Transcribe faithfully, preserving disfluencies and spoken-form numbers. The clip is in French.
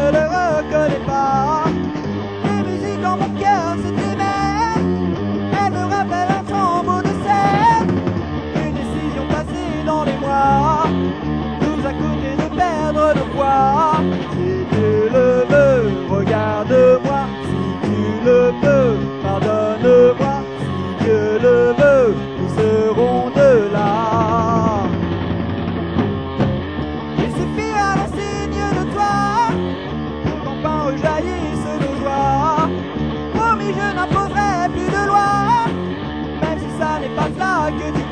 ne le reconnais pas. Les musiques en mon cœur se démènent, elles me rappellent un tombeau de scène. Une décision passée dans les mois nous a coûté de perdre nos voix. Si tu le veux, regarde-moi. Si tu le peux, pardonne-moi. Si Dieu le veut, nous serons de là. Il suffit à l'enseigne de toi pour qu'enfin rejaillissent nos joies. Promis, je n'imposerai plus de loi, même si ça n'est pas ça que tu